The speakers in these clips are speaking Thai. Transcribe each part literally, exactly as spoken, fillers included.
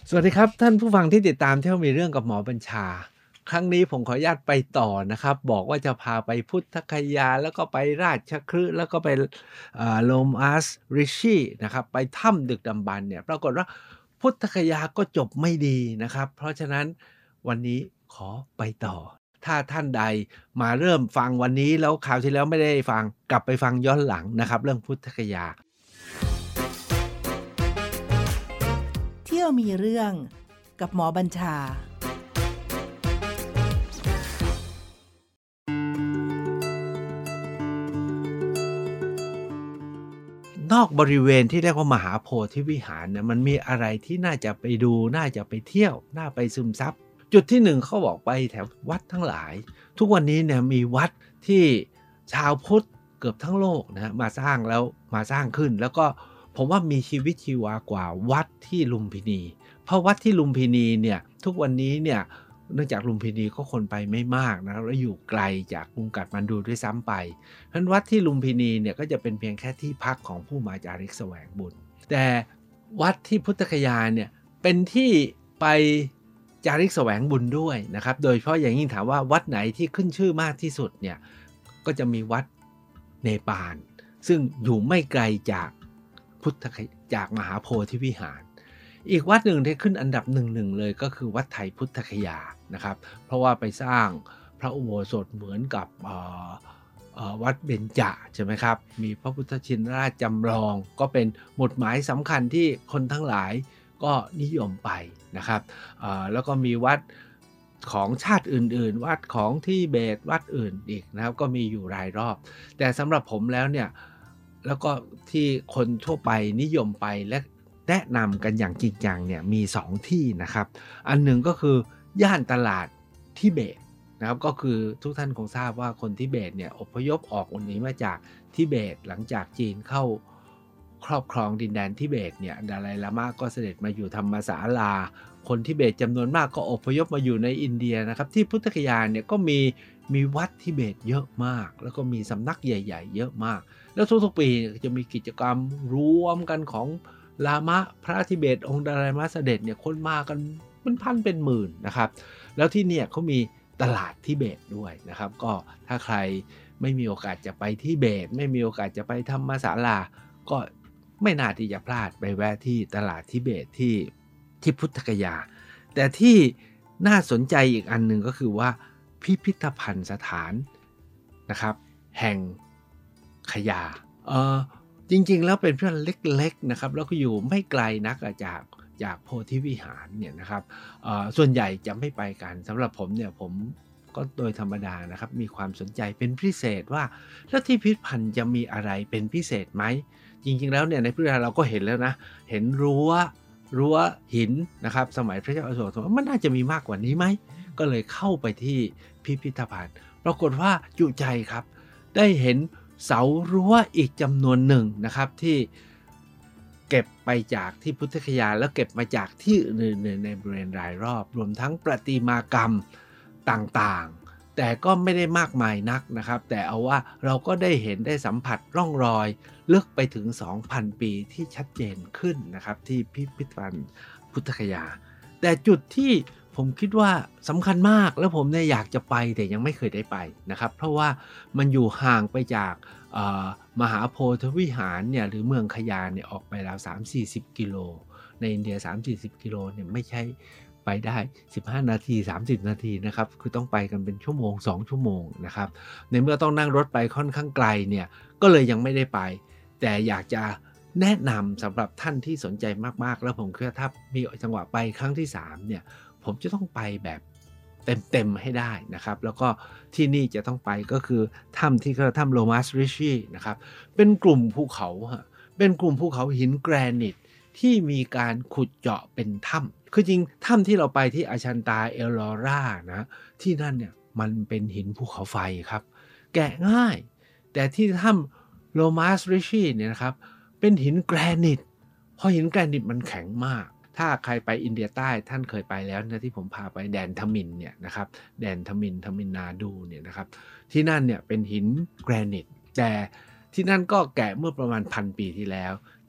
สวัสดีครับท่านผู้ฟังที่ติดตามเที่ยวมีเรื่องกับหมอบัญชาครั้งนี้ผมขออนุญาตไปต่อนะครับบอกว่าจะพาไปพุทธคยาแล้วก็ไปราชคฤห์แล้วก็ไปโลมัสริชีนะครับไปถ้ำดึกดำบรรพ์เนี่ยปรากฏว่าพุทธคยาก็จบไม่ดีนะครับเพราะฉะนั้นวันนี้ขอไปต่อถ้าท่านใดมาเริ่มฟังวันนี้แล้วคราวที่แล้วไม่ได้ฟังกลับไปฟังย้อนหลังนะครับเรื่องพุทธคยาเที่ยวมีเรื่องกับหมอบัญชานอกบริเวณที่เรียกว่ามหาโพธิวิหารเนี่ยมันมีอะไรที่น่าจะไปดูน่าจะไปเที่ยวน่าไปซึมซับจุดที่หนึ่งเขาบอกไปแถววัดทั้งหลายทุกวันนี้เนี่ยมีวัดที่ชาวพุทธเกือบทั้งโลกนะมาสร้างแล้วมาสร้างขึ้นแล้วก็ผมว่ามีชีวิตชีวากว่าวัดที่ลุมพินีเพราะวัดที่ลุมพินีเนี่ยทุกวันนี้เนี่ยเนื่องจากลุมพินีก็คนไปไม่มากนะแล้วอยู่ไกลจากกรุงกัฐมาณฑูด้วยซ้ำไปเพราะฉะนั้นวัดที่ลุมพินีเนี่ยก็จะเป็นเพียงแค่ที่พักของผู้มาจาริกแสวงบุญแต่วัดที่พุทธคยาเนี่ยเป็นที่ไปจาริกแสวงบุญด้วยนะครับโดยเฉพาะอย่างยิ่งถามว่าวัดไหนที่ขึ้นชื่อมากที่สุดเนี่ยก็จะมีวัดเนปาลซึ่งอยู่ไม่ไกลจากพุทธคจากมหาโพธิวิหารอีกวัดหนึ่งที่ขึ้นอันดับหนึ่งหนึ่งเลยก็คือวัดไทยพุทธคยานะครับเพราะว่าไปสร้างพระอุโบสถเหมือนกับวัดเบญจใช่ไหมครับมีพระพุทธชินราชจำลองก็เป็นหมุดหมายสำคัญที่คนทั้งหลายก็นิยมไปนะครับแล้วก็มีวัดของชาติอื่นๆวัดของทิเบตวัดอื่นอีกนะครับก็มีอยู่รายรอบแต่สำหรับผมแล้วเนี่ยแล้วก็ที่คนทั่วไปนิยมไปและแนะนำกันอย่างจริงจังเนี่ยมีสองที่นะครับอันหนึ่งก็คือย่านตลาดทิเบตนะครับก็คือทุกท่านคงทราบว่าคนทิเบตเนี่ยอพยพออกหนีมาจากทิเบตหลังจากจีนเข้าครอบครองดินแดนทิเบตเนี่ยดาไลลามะก็เสด็จมาอยู่ธรรมศาลาคนทิเบตจำนวนมากก็อพยพมาอยู่ในอินเดียนะครับที่พุทธคยาเนี่ยก็มีมีวัดทิเบตเยอะมากแล้วก็มีสำนักใหญ่ๆเยอะมากแล้วทุกๆปีจะมีกิจกรรมรวมกันของลามะพระทิเบตองค์ดาไลลามะเสด็จเนี่ยคนมากันเป็นพันเป็นหมื่นนะครับแล้วที่เนี่ยเขามีตลาดทิเบตด้วยนะครับก็ถ้าใครไม่มีโอกาสจะไปทิเบตไม่มีโอกาสจะไปธรรมศาลาก็ไม่น่าที่จะพลาดไปแวะที่ตลาดทิเบตที่ที่พุทธคยาแต่ที่น่าสนใจอีกอันหนึ่งก็คือว่าพิพิธภัณฑ์สถานนะครับแห่งขยาเออจริงๆแล้วเป็นเพื่อนเล็กๆนะครับแล้วก็อยู่ไม่ไกลนักจากจากโพธิวิหารเนี่ยนะครับส่วนใหญ่จะไม่ไปกันสำหรับผมเนี่ยผมก็โดยธรรมดานะครับมีความสนใจเป็นพิเศษว่าแล้วที่พิพิธภัณฑ์จะมีอะไรเป็นพิเศษไหมจริงๆแล้วเนี่ยในพิพิธภัณฑ์เราก็เห็นแล้วนะเห็นรั้วรั้วหินนะครับสมัยพระเจ้าอโศกมันน่าจะมีมากกว่านี้ไหมก็เลยเข้าไปที่พิพิธภัณฑ์ปรากฏว่าจุใจครับได้เห็นเสารั้วอีกจำนวนหนึ่งนะครับที่เก็บไปจากที่พุทธคยาแล้วเก็บมาจากที่อื่นๆในบริเวณรายรอบรวมทั้งประติมากรรมต่างๆแต่ก็ไม่ได้มากมายนักนะครับแต่เอาว่าเราก็ได้เห็นได้สัมผัสร่องรอยลึกไปถึง สองพัน ปีที่ชัดเจนขึ้นนะครับที่พิพิธภัณฑ์พุทธคยาแต่จุดที่ผมคิดว่าสำคัญมากแล้วผมเนี่ยอยากจะไปแต่ยังไม่เคยได้ไปนะครับเพราะว่ามันอยู่ห่างไปจากมหาโพธิวิหารเนี่ยหรือเมืองขยาเนี่ยออกไปแล้ว สามถึงสี่สิบ กิโลในอินเดีย สามถึงสี่สิบ กิโลเนี่ยไม่ใช่ไปได้สิบห้านาทีสามสิบนาทีนะครับคือต้องไปกันเป็นชั่วโมงสองชั่วโมงนะครับในเมื่อต้องนั่งรถไปค่อนข้างไกลเนี่ยก็เลยยังไม่ได้ไปแต่อยากจะแนะนำสำหรับท่านที่สนใจมากๆแล้วผมคิดว่าถ้ามีจังหวะไปครั้งที่สามเนี่ยผมจะต้องไปแบบเต็มๆให้ได้นะครับแล้วก็ที่นี่จะต้องไปก็คือถ้ำที่เขาถ้ำโลมัสริชีนะครับเป็นกลุ่มภูเขาฮะเป็นกลุ่มภูเขาหินแกรนิตที่มีการขุดเจาะเป็นถ้ำคือจริงถ้ำที่เราไปที่อาชันตาเอลลอร่านะที่นั่นเนี่ยมันเป็นหินภูเขาไฟครับแกะง่ายแต่ที่ถ้ำโลมัสริชีเนี่ยนะครับเป็นหินแกรนิตเพราะหินแกรนิตมันแข็งมากถ้าใครไปอินเดียใต้ท่านเคยไปแล้วนะที่ผมพาไปแดนทมิฬเนี่ยนะครับแดนทมิฬทมิฬนาดูเนี่ยนะครับที่นั่นเนี่ยเป็นหินแกรนิตแต่ที่นั่นก็แกะเมื่อประมาณพันปีที่แล้วแต่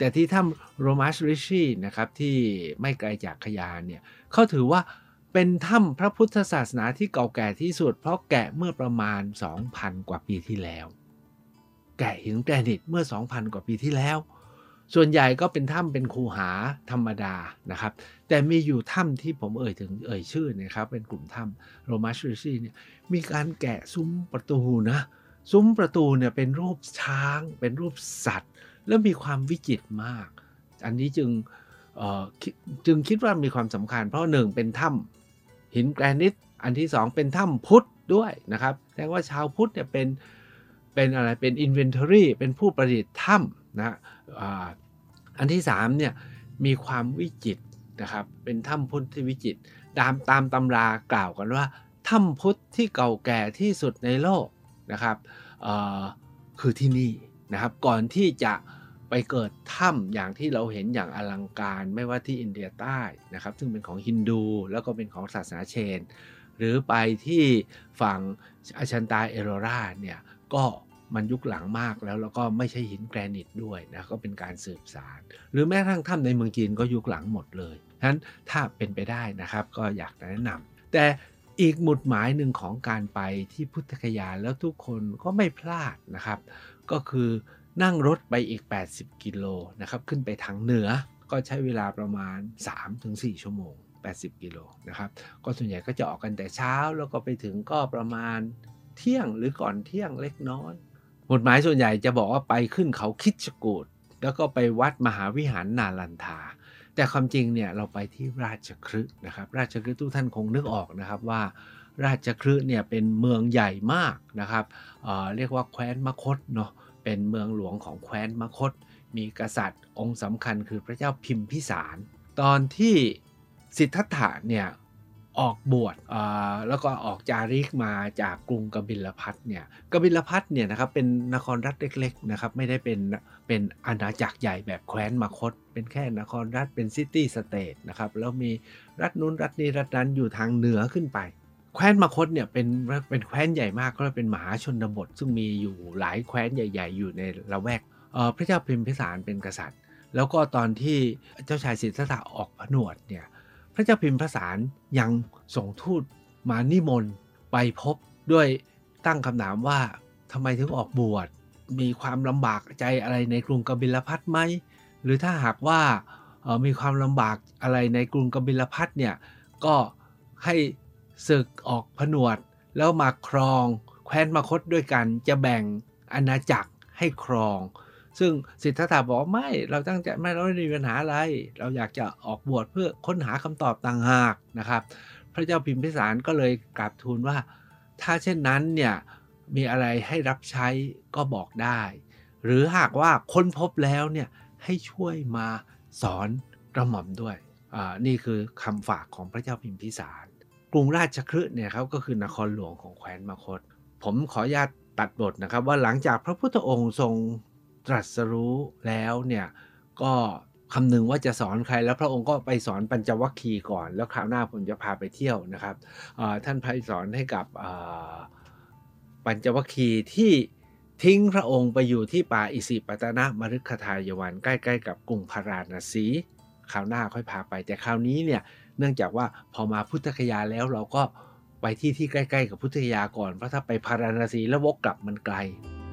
แต่ที่ถ้ำโรมัสริชีนะครับที่ไม่ไกลจากขยานเนี่ยเขาถือว่าเป็นถ้ำพระพุทธศาสนาที่เก่าแก่ที่สุดเพราะแกะเมื่อประมาณ สองพัน กว่าปีที่แล้วแกะหินแกรนิตเมื่อ สองพัน กว่าปีที่แล้วส่วนใหญ่ก็เป็นถ้ำเป็นคูหาธรรมดานะครับแต่มีอยู่ถ้ำที่ผมเอ่ยถึงเอ่ยชื่อนะครับเป็นกลุ่มถ้ำโรมัสริชีเนี่ยมีการแกะซุ้มประตูนะซุ้มประตูเนี่ยเป็นรูปช้างเป็นรูปสัตว์แล้วมีความวิจิตรมากอันนี้จึงเอ่อจึงคิดว่ามีความสำคัญเพราะหนึ่งเป็นถ้ำหินแกรนิตอันที่สองเป็นถ้ำพุทธด้วยนะครับแสดงว่าชาวพุทธเนี่ยเป็นเป็นอะไรเป็น inventory เป็นผู้ประดิษฐ์ถ้ำนะอ่าอันที่สามเนี่ยมีความวิจิตรนะครับเป็นถ้ำพุทธที่วิจิตรตามตามตำรากล่าวกันว่าถ้ำพุทธที่เก่าแก่ที่สุดในโลกนะครับเอ่อคือที่นี่นะครับก่อนที่จะไปเกิดถ้ำอย่างที่เราเห็นอย่างอลังการไม่ว่าที่อินเดียใต้นะครับซึ่งเป็นของฮินดูแล้วก็เป็นของศาสนาเชนหรือไปที่ฝั่งอาชันตาเอโรราเนี่ยก็มันยุคหลังมากแล้วแล้วก็ไม่ใช่หินแกรนิตด้วยนะก็เป็นการสืบสานหรือแม้กระทั่งถ้ำในเมืองจีนก็ยุคหลังหมดเลยฉะนั้นถ้าเป็นไปได้นะครับก็อยากแนะนำแต่อีกหมุดหมายหนึ่งของการไปที่พุทธคยาแล้วทุกคนก็ไม่พลาดนะครับก็คือนั่งรถไปอีกแปดสิบกิโลนะครับขึ้นไปทางเหนือก็ใช้เวลาประมาณ สามถึงสี่ ชั่วโมงแปดสิบกิโลนะครับก็ส่วนใหญ่ก็จะออกกันแต่เช้าแล้วก็ไปถึงก็ประมาณเที่ยงหรือก่อนเที่ยงเล็กน้อยหมุดหมายส่วนใหญ่จะบอกว่าไปขึ้นเขาคิชกูฏแล้วก็ไปวัดมหาวิหารนาลันทาแต่ความจริงเนี่ยเราไปที่ราชคฤห์นะครับราชคฤห์ทุกท่านคงนึกออกนะครับว่าราชคฤห์เนี่ยเป็นเมืองใหญ่มากนะครับเอ่อเรียกว่าแคว้นมคธเนาะเป็นเมืองหลวงของแคว้นมคธมีกษัตริย์องค์สำคัญคือพระเจ้าพิมพิสารตอนที่สิทธัตถะเนี่ยออกบวชแล้วก็ออกจาริกมาจากกรุงกบิลพัสเนี่ยกบิลพัสเนี่ยนะครับเป็นนครรัฐเล็กๆนะครับไม่ได้เป็นเป็นอาณาจักรใหญ่แบบแคว้นมคธเป็นแค่นครรัฐเป็นซิตี้สเตทนะครับแล้วมีรัฐนู้นรัฐนี้รัฐนั้นอยู่ทางเหนือขึ้นไปแคว้นมคธเนี่ยเป็นเป็นแคว้นใหญ่มากก็เป็นมหาชนบทซึ่งมีอยู่หลายแคว้นใหญ่ๆอยู่ในละแวกพระเจ้าพิมพิสารเป็นกษัตริย์แล้วก็ตอนที่เจ้าชายสิทธัตถะออกผนวดเนี่ยพระเจ้าพิมพิสารยังส่งทูตมานิมนต์ไปพบด้วยตั้งคำถามว่าทำไมถึงออกบวชมีความลำบากใจอะไรในกรุงกบิลพัสไหมหรือถ้าหากว่ามีความลำบากอะไรในกรุงกบิลพัสเนี่ยก็ให้ศึกออกผนวดแล้วมาครองแคว้นมคธด้วยกันจะแบ่งอาณาจักรให้ครองซึ่งสิทธัตถะบอกไม่เราตั้งใจไม่เราไม่มีปัญหาอะไรเราอยากจะออกบวชเพื่อค้นหาคำตอบต่างหากนะครับพระเจ้าพิมพิสารก็เลยกราบทูลว่าถ้าเช่นนั้นเนี่ยมีอะไรให้รับใช้ก็บอกได้หรือหากว่าค้นพบแล้วเนี่ยให้ช่วยมาสอนกระหม่อมด้วยอ่านี่คือคำฝากของพระเจ้าพิมพิสารกรุงราชคฤห์เนี่ยครับก็คือนครหลวงของแคว้นมคธผมขออนุญาตตัดบทนะครับว่าหลังจากพระพุทธองค์ทรงตรัสรู้แล้วเนี่ยก็คำนึงว่าจะสอนใครแล้วพระองค์ก็ไปสอนปัญจวัคคีย์ก่อนแล้วคราวหน้าผมจะพาไปเที่ยวนะครับท่านไปสอนให้กับปัญจวัคคีย์ที่ทิ้งพระองค์ไปอยู่ที่ป่าอิสิปตนมฤคทายวันใกล้ๆกับกรุงพาราณสีคราวหน้าค่อยพาไปแต่คราวนี้เนี่ยเนื่องจากว่าพอมาพุทธคยาแล้วเราก็ไปที่ที่ใกล้ๆกับพุทธคยาก่อนเพราะถ้าไปพาราณสีแล้ววกกลับมันไกล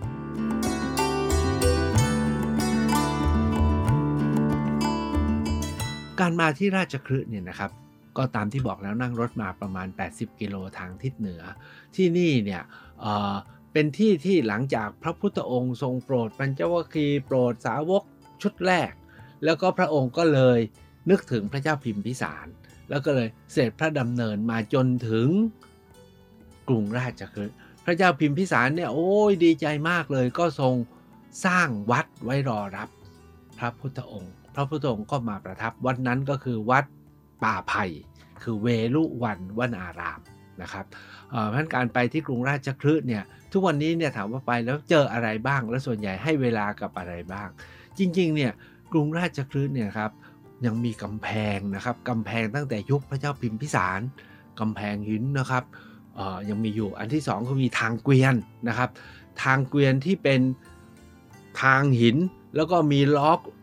การมาที่ราชคฤห์เนี่ยนะครับก็ตามที่บอกแล้วนั่งรถมาประมาณแปดสิบกิโลทางทิศเหนือที่นี่เนี่ยเอ่อเป็นที่ที่หลังจากพระพุทธองค์ทรงโปรดปัญจวัคคีย์โปรดสาวกชุดแรกแล้วก็พระองค์ก็เลยนึกถึงพระเจ้าพิมพิสารแล้วก็เลยเสด็จพระดำเนินมาจนถึงกรุงราชคฤห์พระเจ้าพิมพิสารเนี่ยโอ้ยดีใจมากเลยก็ทรงสร้างวัดไว้รอรับพระพุทธองค์พระพุทธองค์ก็มาประทับวัดนั้นก็คือวัดป่าไผ่คือเวลุวันวนารามนะครับเพราะฉะนั้นการไปที่กรุงราชคฤห์เนี่ยทุกวันนี้เนี่ยถามว่าไปแล้วเจออะไรบ้างและส่วนใหญ่ให้เวลากับอะไรบ้างจริงๆเนี่ยกรุงราชคฤห์เนี่ยครับยังมีกำแพงนะครับกำแพงตั้งแต่ยุคพระเจ้าพิมพิสารกำแพงหินนะครับยังมีอยู่อันที่สองก็มีทางเกวียนนะครับทางเกวียนที่เป็นทางหินแล้วก็มีล้อ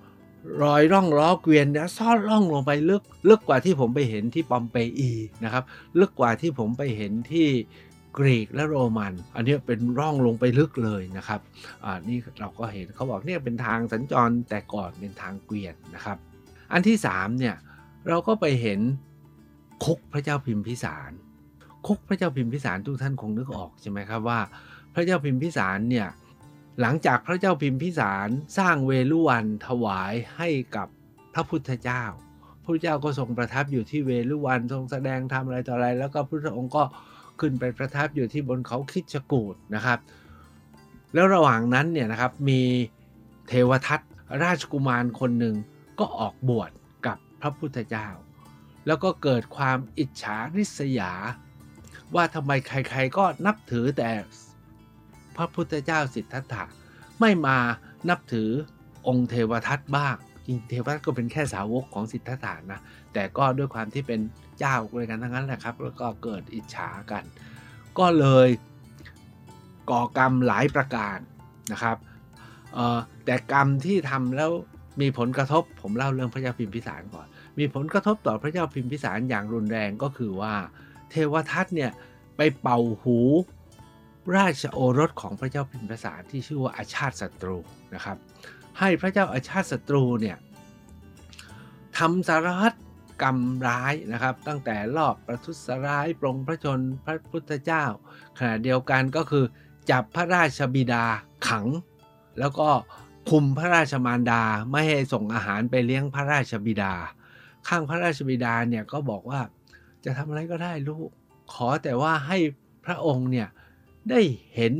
รอยร่องล้อเกวียนเนี่ยซ่อนร่องลงไปลึกลึกกว่าที่ผมไปเห็นที่ปอมเปอีนะครับลึกกว่าที่ผมไปเห็นที่กรีกและโรมันอันนี้เป็นร่องลงไปลึกเลยนะครับอ่านี่เราก็เห็นเขาบอกเนี่ยเป็นทางสัญจรแต่ก่อนเป็นทางเกวียนนะครับอันที่สามเนี่ยเราก็ไปเห็นคุกพระเจ้าพิมพิสารคุกพระเจ้าพิมพิสารทุกท่านคงนึกออกใช่ไหมครับว่าพระเจ้าพิมพิสารเนี่ยหลังจากพระเจ้าพิมพิสารสร้างเวฬุวันถวายให้กับพระพุทธเจ้าพระพุทธเจ้าก็ทรงประทับอยู่ที่เวฬุวันทรงแสดงธรรมอะไรต่ออะไรแล้วก็พระพุทธองค์ก็ขึ้นไปประทับอยู่ที่บนเขาคิชกูฏนะครับแล้วระหว่างนั้นเนี่ยนะครับมีเทวทัตราชกุมารคนหนึ่งก็ออกบวชกับพระพุทธเจ้าแล้วก็เกิดความอิจฉาริษยาว่าทำไมใครๆก็นับถือแต่พระพุทธเจ้าสิทธัตถะไม่มานับถือองค์เทวทัตบ้างจริงเทวทัตก็เป็นแค่สาวกของสิทธัตถะนะแต่ก็ด้วยความที่เป็นเจ้าเลยกันทั้งนั้นแหละครับแล้วก็เกิดอิจฉากันก็เลยก่อกรรมหลายประการนะครับแต่กรรมที่ทำแล้วมีผลกระทบผมเล่าเรื่องพระเจ้าพิมพิสารก่อนมีผลกระทบต่อพระเจ้าพิมพิสารอย่างรุนแรงก็คือว่าเทวทัตเนี่ยไปเป่าหูราชโอรสของพระเจ้าพิมพิสารที่ชื่อว่าอาชาติศัตรูนะครับให้พระเจ้าอาชาติศัตรูเนี่ยทำสารพัดกรรมร้ายนะครับตั้งแต่ลอบประทุษร้ายปลงพระชนพระพุทธเจ้าขณะเดียวกันก็คือจับพระราชบิดาขังแล้วก็คุมพระราชมารดาไม่ให้ส่งอาหารไปเลี้ยงพระราชบิดาข้างพระราชบิดาเนี่ยก็บอกว่าจะทำอะไรก็ได้ลูกขอแต่ว่าให้พระองค์เนี่ยได้เห็น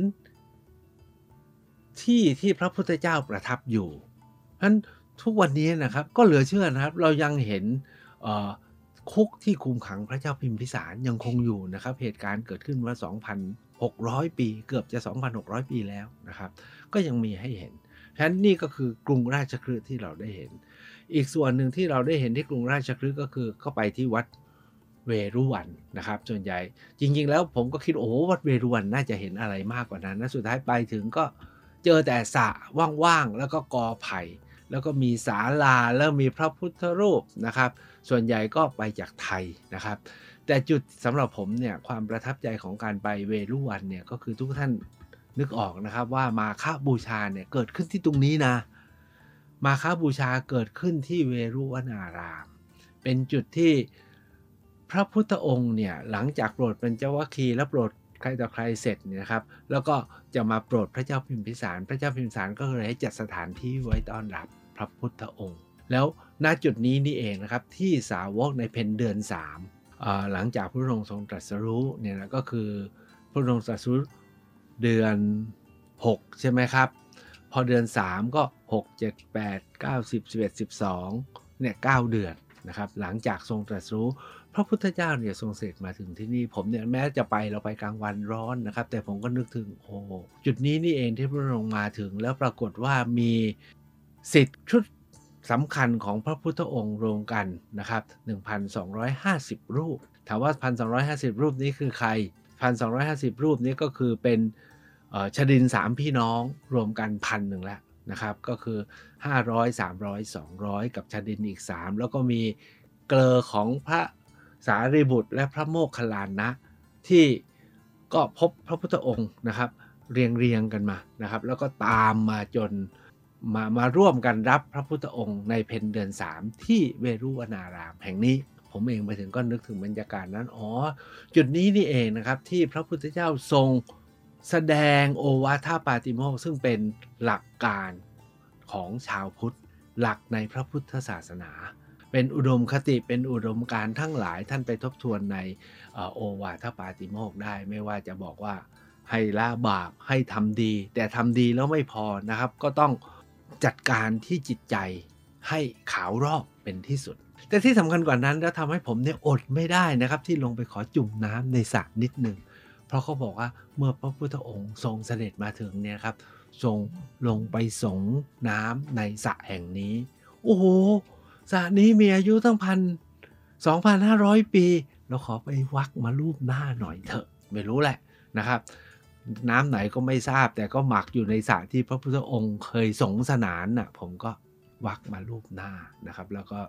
ที่ที่พระพุทธเจ้าประทับอยู่เพราะฉะนั้นทุกวันนี้นะครับก็เหลือเชื่อนะครับเรายังเห็นคุกที่คุมขังพระเจ้าพิมพิสารยังคงอยู่นะครับเหตุการณ์เกิดขึ้นเมื่อ สองพันหกร้อย ปีเกือบจะ สองพันหกร้อย ปีแล้วนะครับก็ยังมีให้เห็นเพราะฉะนั้นนี่ก็คือกรุงราชคฤห์ที่เราได้เห็นอีกส่วนหนึ่งที่เราได้เห็นที่กรุงราชคฤห์ก็คือเข้าไปที่วัดเวรุวันนะครับส่วนใหญ่จริงๆแล้วผมก็คิดโอ้วัดเวรุวันน่าจะเห็นอะไรมากกว่านั้นนะสุดท้ายไปถึงก็เจอแต่สระว่างๆแล้วก็กอไผ่แล้วก็มีศาลาแล้วมีพระพุทธรูปนะครับส่วนใหญ่ก็ไปจากไทยนะครับแต่จุดสำหรับผมเนี่ยความประทับใจของการไปเวรุวันเนี่ยก็คือทุกท่านนึกออกนะครับว่ามาฆบูชาเนี่ยเกิดขึ้นที่ตรงนี้นะมาฆบูชาเกิดขึ้นที่เวรุวนารามเป็นจุดที่พระพุทธองค์เนี่ยหลังจากโปรดปัญจวัคคีย์และโปรดใครต่อใครเสร็จเนี่ยนะครับแล้วก็จะมาโปรดพระเจ้าพิมพิสารพระเจ้าพิมพิสารก็เลยให้จัดสถานที่ไว้ต้อนรับพระพุทธองค์แล้วณจุดนี้นี่เองนะครับที่สาวกในเพ็ญเดือนสามหลังจากพระองค์ทรงตรัสรู้เนี่ยนะก็คือพระองค์ตรัสรู้เดือนหกใช่ไหมครับพอเดือนสามก็หก เจ็ด แปด เก้า สิบ สิบเอ็ด สิบสองเนี่ยเก้าเดือนนะครับหลังจากทรงตรัสรู้พระพุทธเจ้าเนี่ยทรงเสด็จมาถึงที่นี่ผมเนี่ยแม้จะไปเราไปกลางวันร้อนนะครับแต่ผมก็นึกถึงโอ้จุดนี้นี่เองที่พระองค์มาถึงแล้วปรากฏว่ามีศิษย์ชุดสำคัญของพระพุทธองค์รวมกันนะครับ หนึ่งพันสองร้อยห้าสิบ รูปถามว่า หนึ่งพันสองร้อยห้าสิบ รูปนี้คือใคร หนึ่งพันสองร้อยห้าสิบ รูปนี้ก็คือเป็นชดินสามพี่น้องรวมกันพันหนึ่งแล้วนะครับก็คือห้าร้อย สามร้อย สองร้อยกับชดินอีกสามแล้วก็มีเกลอของพระสารีบุตรและพระโมคคัลลานะที่ก็พบพระพุทธองค์นะครับเรียงเรียงกันมานะครับแล้วก็ตามมาจนมามาร่วมกันรับพระพุทธองค์ในเพ็ญเดือนสามที่เวรุวนารามแห่งนี้ผมเองไปถึงก็นึกถึงบรรยากาศนั้นอ๋อจุดนี้นี่เองนะครับที่พระพุทธเจ้าทรงแสดงโอวาทปาติโมกข์ซึ่งเป็นหลักการของชาวพุทธหลักในพระพุทธศาสนาเป็นอุดมคติเป็นอุดมการณ์ทั้งหลายท่านไปทบทวนในโอวาทปาติโมกข์ได้ไม่ว่าจะบอกว่าให้ละบาปให้ทำดีแต่ทำดีแล้วไม่พอนะครับก็ต้องจัดการที่จิตใจให้ขาวรอบเป็นที่สุดแต่ที่สำคัญกว่านั้นแล้วทำให้ผมเนี่ยอดไม่ได้นะครับที่ลงไปขอจุ่มน้ำในสระนิดหนึ่งเพราะเขาบอกว่าเมื่อพระพุทธองค์ทรงเสด็จมาถึงเนี่ยครับทรงลงไปสงน้ำในสระแห่งนี้โอ้โหสระนี้มีอายุตั้งพันสองพันห้าร้อยปีเราขอไปวักมาลูบหน้าหน่อยเถอะไม่รู้แหละนะครับน้ำไหนก็ไม่ทราบแต่ก็หมักอยู่ในสระที่พระพุทธองค์เคยสงสนานน่ะผมก็วักมารูปหน้านะครับแล้วก็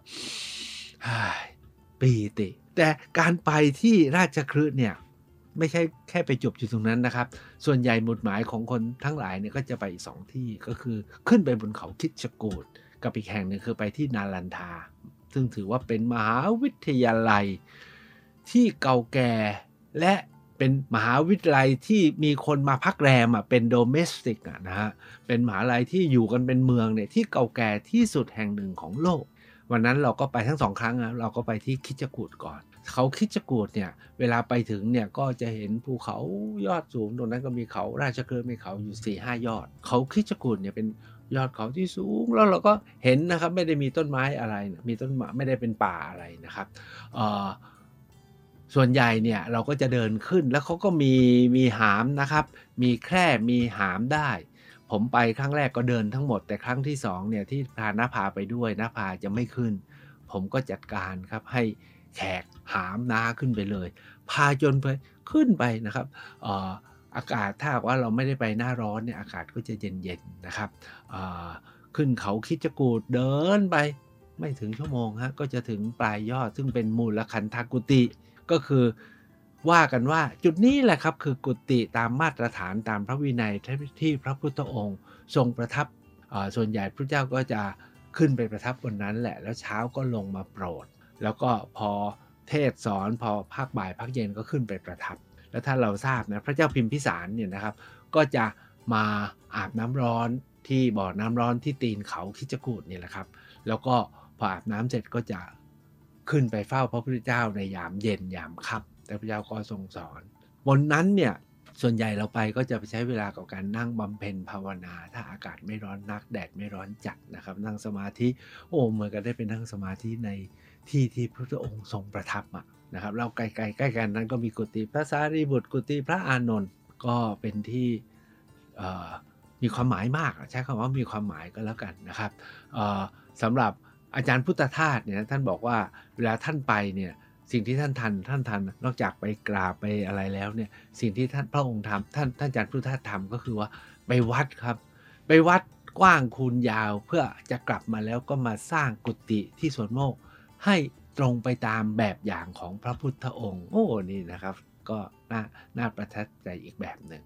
ปีติแต่การไปที่ราชคฤห์เนี่ยไม่ใช่แค่ไปจบอยู่ตรงนั้นนะครับส่วนใหญ่หมุดหมายของคนทั้งหลายเนี่ยก็จะไปอีกสองที่ก็คือขึ้นไปบนเขาคิชกูฏกับอีกแห่งหนึ่งคือไปที่นาลันทาซึ่งถือว่าเป็นมหาวิทยาลัยที่เก่าแก่และเป็นมหาวิทยาลัยที่มีคนมาพักแรมอ่ะเป็นโดเมสติกอ่ะนะฮะเป็นมหาลัยที่อยู่กันเป็นเมืองเนี่ยที่เก่าแก่ที่สุดแห่งหนึ่งของโลกวันนั้นเราก็ไปทั้งสองครั้งนะเราก็ไปที่คิชกูฏก่อนเขาคิชกูฏเนี่ยเวลาไปถึงเนี่ยก็จะเห็นภูเขายอดสูงตรงนั้นก็มีเขาราชคฤห์มีเขาอยู่ สี่ห้า ยอดเขาคิชกูฏเนี่ยเป็นยอดเขาที่สูงแล้วเราก็เห็นนะครับไม่ได้มีต้นไม้อะไรมีต้นไม้ไม่ได้เป็นป่าอะไรนะครับเอ่อส่วนใหญ่เนี่ยเราก็จะเดินขึ้นแล้วเขาก็มีมีหามนะครับมีแคร่มีหามได้ผมไปครั้งแรกก็เดินทั้งหมดแต่ครั้งที่สองเนี่ยที่พาณภาไปด้วยณภาจะไม่ขึ้นผมก็จัดการครับให้แขกหามน้าขึ้นไปเลยพาจนไปขึ้นไปนะครับเอ่ออากาศถ้าว่าเราไม่ได้ไปหน้าร้อนเนี่ยอากาศก็จะเย็นๆนะครับขึ้นเขาคิชกูฏเดินไปไม่ถึงชั่วโมงฮะก็จะถึงปลายยอดซึ่งเป็นมูลคันธกุฏิก็คือว่ากันว่าจุดนี้แหละครับคือกุฏิตามมาตรฐานตามพระวินัยที่พระพุทธองค์ทรงประทับส่วนใหญ่พระเจ้าก็จะขึ้นไปประทับบนนั้นแหละแล้วเช้าก็ลงมาโปรดแล้วก็พอเทศสอนพอภาคบ่ายภาคเย็นก็ขึ้นไปประทับแล้วถ้าเราทราบนะพระเจ้าพิมพิสารเนี่ยนะครับก็จะมาอาบน้ำร้อนที่บ่อน้ำร้อนที่ตีนเขาคิชกูฏเนี่ยแหละครับแล้วก็พออาบน้ำเสร็จก็จะขึ้นไปเฝ้าพระพุทธเจ้าในยามเย็นยามค่ำแต่พระเจ้าก็ทรงสอนบนนั้นเนี่ยส่วนใหญ่เราไปก็จะไปใช้เวลากับการนั่งบำเพ็ญภาวนาถ้าอากาศไม่ร้อนนักแดดไม่ร้อนจัดนะครับนั่งสมาธิโอ้เหมือนกันได้ไปนั่งสมาธิในที่ที่พระพุทธองค์ทรงประทับอ่ะนะครับเราไกลๆใกล้กันนั้นก็มีกุฏิพระสารีบุตรกุฏิพระอานนท์ก็เป็นที่มีความหมายมากใช้คำว่ามีความหมายก็แล้วกันนะครับสำหรับอาจารย์พุทธทาสเนี่ยท่านบอกว่าเวลาท่านไปเนี่ยสิ่งที่ท่านทันท่านทันนอกจากไปกราบไปอะไรแล้วเนี่ยสิ่งที่ท่านพระองค์ทำท่านท่านอาจารย์พุทธทาสทำก็คือว่าไปวัดครับไปวัดกว้างคูณยาวเพื่อจะกลับมาแล้วก็มาสร้างกุฏิที่สวนโมกข์ให้ตรงไปตามแบบอย่างของพระพุทธองค์โอ้นี่นะครับก็น่าน่าประทับใจอีกแบบหนึ่ง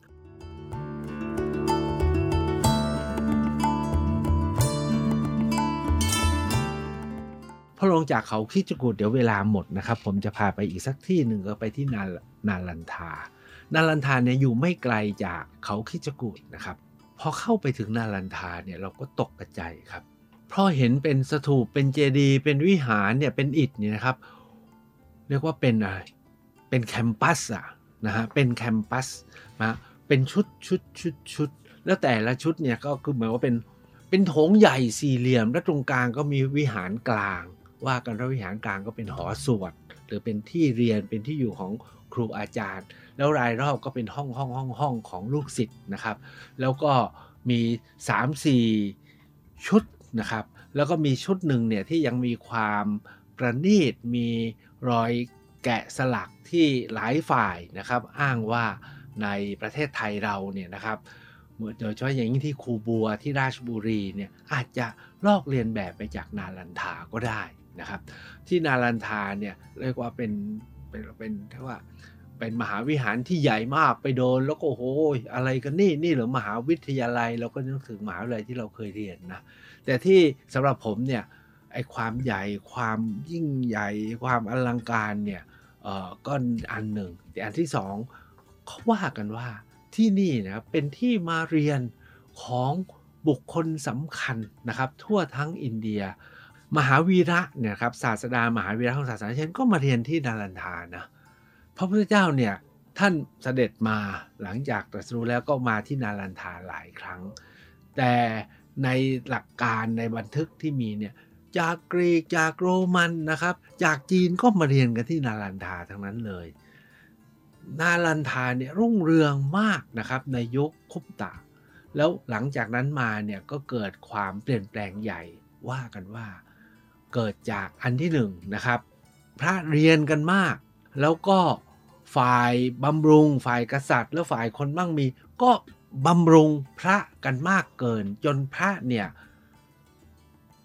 พอลงจากเขาคิชกูฏเดี๋ยวเวลาหมดนะครับผมจะพาไปอีกสักที่หนึ่งก็ไปที่นานาลันทานาลันทาเนี่ยอยู่ไม่ไกลจากเขาคิชกูฏนะครับพอเข้าไปถึงนาลันทาเนี่ยเราก็ตกใจครับเพราะเห็นเป็นสถูปเป็นเจดีย์เป็นวิหารเนี่ยเป็นอิฐเนี่ยนะครับเรียกว่าเป็นอะไรเป็นแคมปัสอะนะฮะเป็นแคมปัสนะเป็นชุดชุดชุดชุดแล้วแต่ละชุดเนี่ยก็คือเหมือนว่าเป็นเป็นโถงใหญ่สี่เหลี่ยมและตรงกลางก็มีวิหารกลางว่ากันว่าวิหารกลางก็เป็นหอสวดหรือเป็นที่เรียนเป็นที่อยู่ของครูอาจารย์แล้วรายรอบก็เป็นห้องห้องห้องห้องของลูกศิษย์นะครับแล้วก็มี สามสี่ ชุดนะครับแล้วก็มีชุดหนึ่งเนี่ยที่ยังมีความประณีตมีรอยแกะสลักที่หลายฝ่ายนะครับอ้างว่าในประเทศไทยเราเนี่ยนะครับโดยเฉพาะอย่างยิ่งที่คูบัวที่ราชบุรีเนี่ยอาจจะลอกเลียนแบบไปจากนาลันทาก็ได้นะครับที่นาลันทาเนี่ยเรียกว่าเป็นเป็นเป็นเรียกว่าเป็นมหาวิหารที่ใหญ่มากไปโดนแล้วก็โอ้โหอะไรกันนี่นี่เหรอมหาวิทยาลัยเราก็นึกถึงมหาวิทยาลัยที่เราเคยเรียนนะแต่ที่สำหรับผมเนี่ยไอ้ความใหญ่ความยิ่งใหญ่ความอลังการเนี่ยเอ่อก็อันหนึ่งแต่อันที่สองเขาว่ากันว่าที่นี่นะครับเป็นที่มาเรียนของบุคคลสำคัญนะครับทั่วทั้งอินเดียมหาวีระเนี่ยครับศาสดามหาวีระของศาสนาเช่นก็มาเรียนที่นาลันทานะพระพุทธเจ้าเนี่ยท่านเสด็จมาหลังจากตรัสรู้แล้วก็มาที่นาลันทาหลายครั้งแต่ในหลักการในบันทึกที่มีเนี่ยจากกรีกจากโรมันนะครับจากจีนก็มาเรียนกันที่นาลันทาทั้งนั้นเลยนาลันทาเนี่ยรุ่งเรืองมากนะครับในยุคคุปตะแล้วหลังจากนั้นมาเนี่ยก็เกิดความเปลี่ยนแปลงใหญ่ว่ากันว่าเกิดจากอันที่หนึ่งนะครับพระเรียนกันมากแล้วก็ฝ่ายบำรุงฝ่ายกษัตริย์และฝ่ายคนมั่งมีก็บำรุงพระกันมากเกินจนพระเนี่ย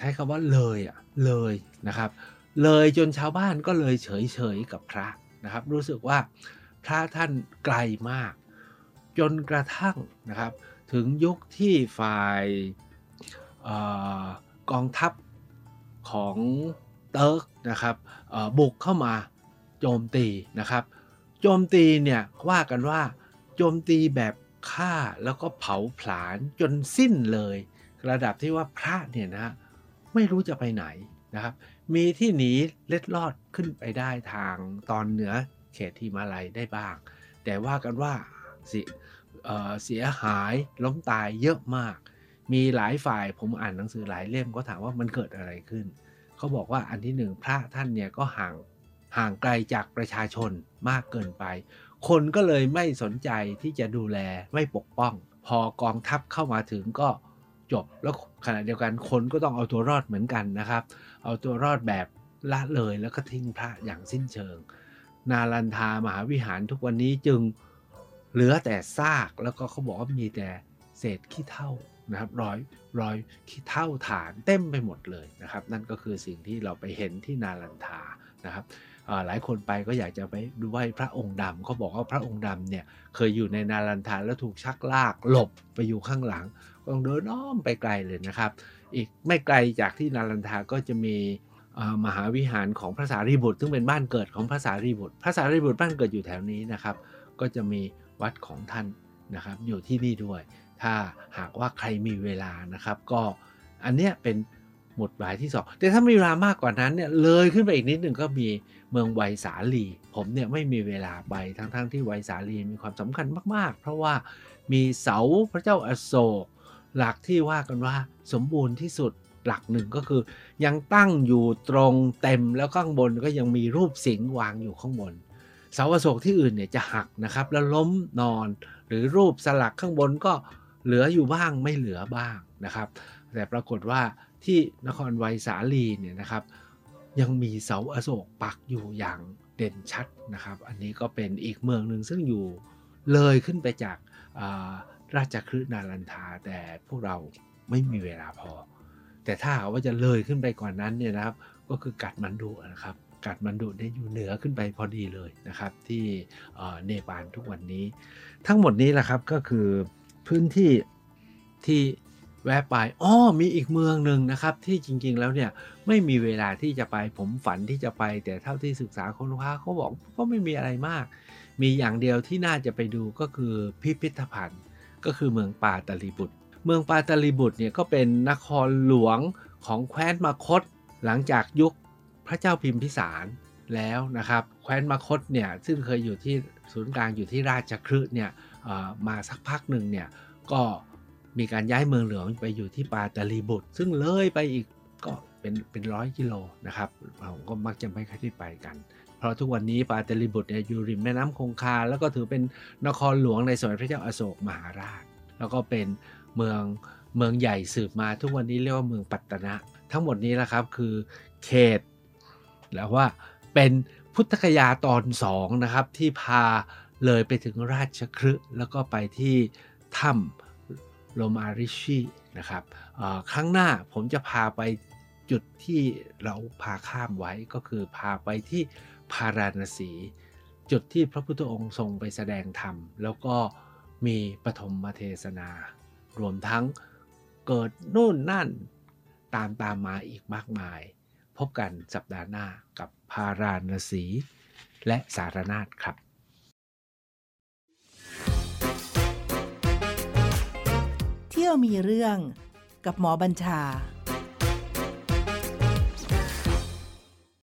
ช้คำว่าเลยอะเลยนะครับเลยจนชาวบ้านก็เลยเฉยๆกับพระนะครับรู้สึกว่าพระท่านไกลมากจนกระทั่งนะครับถึงยุคที่ฝ่ายเอ่อกองทัพของเติร์กนะครับเอ่อบุกเข้ามาโจมตีนะครับโจมตีเนี่ยว่ากันว่าโจมตีแบบฆ่าแล้วก็เผาผลาญจนสิ้นเลยระดับที่ว่าพระเนี่ยนะ ไม่รู้จะไปไหนนะครับมีที่หนีเล็ดลอดขึ้นไปได้ทางตอนเหนือเขตหิมาลัยได้บ้างแต่ว่ากันว่าเสียเอ่อเสียหายล้มตายเยอะมากมีหลายฝ่ายผมอ่านหนังสือหลายเล่มก็ถามว่ามันเกิดอะไรขึ้นเขาบอกว่าอันที่หนึ่งพระท่านเนี่ยก็ห่างห่างไกลจากประชาชนมากเกินไปคนก็เลยไม่สนใจที่จะดูแลไม่ปกป้องพอกองทัพเข้ามาถึงก็จบแล้วขณะเดียวกันคนก็ต้องเอาตัวรอดเหมือนกันนะครับเอาตัวรอดแบบละเลยแล้วก็ทิ้งพระอย่างสิ้นเชิงนาลันทามหาวิหารทุกวันนี้จึงเหลือแต่ซากแล้วก็เขาบอกว่ามีแต่เศษขี้เถ้านะครับรอยรอยขี้เถ้าฐานเต็มไปหมดเลยนะครับนั่นก็คือสิ่งที่เราไปเห็นที่นาลันทานะครับหลายคนไปก็อยากจะไปดูไหว้พระองค์ดำเขาบอกว่าพระองค์ดำเนี่ยเคยอยู่ในนาลันทาแล้วถูกชักลากหลบไปอยู่ข้างหลังต้องเดินอ้อมไปไกลเลยนะครับอีกไม่ไกลจากที่นาลันทาก็จะมีมหาวิหารของพระสารีบุตรซึ่งเป็นบ้านเกิดของพระสารีบุตรพระสารีบุตรบ้านเกิดอยู่แถวนี้นะครับก็จะมีวัดของท่านนะครับอยู่ที่นี่ด้วยถ้าหากว่าใครมีเวลานะครับก็อันเนี้ยเป็นหมุดหมายที่สองแต่ถ้ามีเวลามากกว่านั้นเนี่ยเลยขึ้นไปอีกนิดหนึ่งก็มีเมืองไวสาลีผมเนี่ยไม่มีเวลาไปทั้งๆ ท, ที่ไวสาลีมีความสำคัญมากๆเพราะว่ามีเสาพระเจ้าอโศกหลักที่ว่ากันว่าสมบูรณ์ที่สุดหลักหนึ่งก็คือยังตั้งอยู่ตรงเต็มแล้วข้างบนก็ยังมีรูปสิงห์วางอยู่ข้างบนเสาอโศกที่อื่นเนี่ยจะหักนะครับแล้วล้มนอนหรือรูปสลักข้างบนก็เหลืออยู่บ้างไม่เหลือบ้างนะครับแต่ปรากฏว่าที่นครไวสาลีเนี่ยนะครับยังมีเสาอโศกปักอยู่อย่างเด่นชัดนะครับอันนี้ก็เป็นอีกเมืองหนึ่งซึ่งอยู่เลยขึ้นไปจากราชคฤห์นาลันทาแต่พวกเราไม่มีเวลาพอแต่ถ้าหากว่าจะเลยขึ้นไปกว่านั้นเนี่ยนะครับก็คือกัฐมันดุนะครับกัฐมันดุเนี่ยอยู่เหนือขึ้นไปพอดีเลยนะครับที่เนปาลทุกวันนี้ทั้งหมดนี้แหละครับก็คือพื้นที่ที่แวะไปอ้อมีอีกเมืองหนึ่งนะครับที่จริงๆแล้วเนี่ยไม่มีเวลาที่จะไปผมฝันที่จะไปแต่เท่าที่ศึกษาค้นคว้าเขาบอกก็ไม่มีอะไรมากมีอย่างเดียวที่น่าจะไปดูก็คือพิพิธภัณฑ์ก็คือเมืองปาตลีบุตรเมืองปาตลีบุตรเนี่ยก็เป็นนครหลวงของแคว้นมคธหลังจากยุคพระเจ้าพิมพิสารแล้วนะครับแคว้นมคธเนี่ยซึ่งเคยอยู่ที่ศูนย์กลางอยู่ที่ราชคฤห์เนี่ยมาสักพักหนึ่งเนี่ยก็มีการย้ายเมืองหลวงไปอยู่ที่ปาตลีบุตรซึ่งเลยไปอีกก็เป็นเป็นร้อยกิโลนะครับเราก็มักจะไม่ค่อยได้ไปกันเพราะทุกวันนี้ปาตลีบุตรเนี่ยอยู่ริมแม่น้ำคงคาแล้วก็ถือเป็นนครหลวงในสมัยพระเจ้าอโศกมหาราชแล้วก็เป็นเมืองเมืองใหญ่สืบมาทุกวันนี้เรียกว่าเมืองปัตตนะทั้งหมดนี้แหละครับคือเขตแล้วว่าเป็นพุทธคยาตอนสองนะครับที่พาเลยไปถึงราชคฤห์แล้วก็ไปที่ถ้ำโลมาริชีนะครับครั้งหน้าผมจะพาไปจุดที่เราพาข้ามไว้ก็คือพาไปที่พาราณสีจุดที่พระพุทธองค์ทรงไปแสดงธรรมแล้วก็มีปฐมเทศนารวมทั้งเกิดนู่นนั่นตามตามมาอีกมากมายพบกันสัปดาห์หน้ากับพาราณสีและสารนาถครับเที่ยวมีเรื่องกับหมอบัญชา